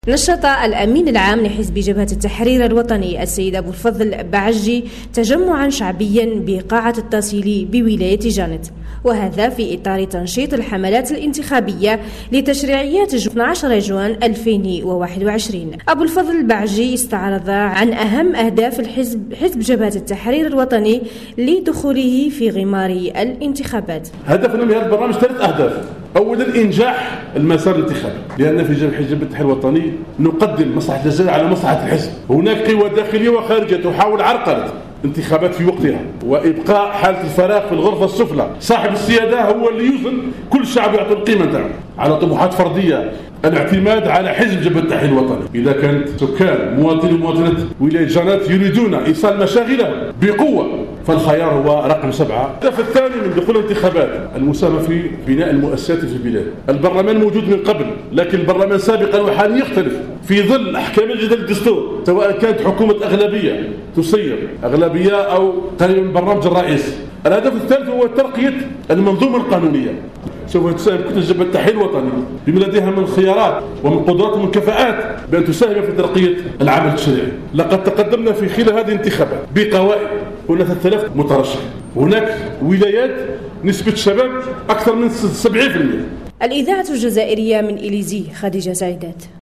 نشط الأمين العام لحزب جبهة التحرير الوطني السيد أبو الفضل بعجي تجمعا شعبيا بقاعة التاسيلي بولاية جانت، وهذا في إطار تنشيط الحملات الانتخابية لتشريعيات 12 جوان 2021. أبو الفضل بعجي استعرض عن أهم أهداف حزب جبهة التحرير الوطني لدخوله في غمار الانتخابات. هدفنا من هذا البرنامج 3 أهداف. أولا إنجاح المسار الانتخابي، لأن في حزب التحرير الوطني نقدم مصلحة الجزائر على مصلحة الحزب. هناك قوى داخلية وخارجية تحاول عرقلة انتخابات في وقتها وإبقاء حالة الفراغ في الغرفة السفلى. صاحب السيادة هو اللي يوزن، كل شعب يعطي القيمة نتاعو على طموحات فردية. الاعتماد على حزب جبهة التحرير الوطني. إذا كانت سكان مواطنين ومواطنات ولاية جانات يريدون إيصال مشاغلهم بقوة، فالخيار هو رقم 7. الهدف الثاني من دخول الانتخابات المساهمة في بناء المؤسسات في البلاد. البرلمان موجود من قبل، لكن البرلمان سابقا وحاليا يختلف في ظل أحكام الجديدة للدستور، سواء كانت حكومة أغلبية تسير أغلبية أو قريبا من برنامج الرئيس. الهدف الثالث هو ترقية المنظومة القانونية. سوف تساهم كتل جبهة التحرير الوطني بما لديها من خيارات ومن قدرات ومن كفاءات بأن تساهم في ترقية العمل التشريعي. لقد تقدمنا في خلال هذه الانتخابات بقوائم، هناك 3000 مترشح. هناك ولايات نسبة الشباب أكثر من 70%. الإذاعة الجزائرية من إليزي، خديجة سعيدات.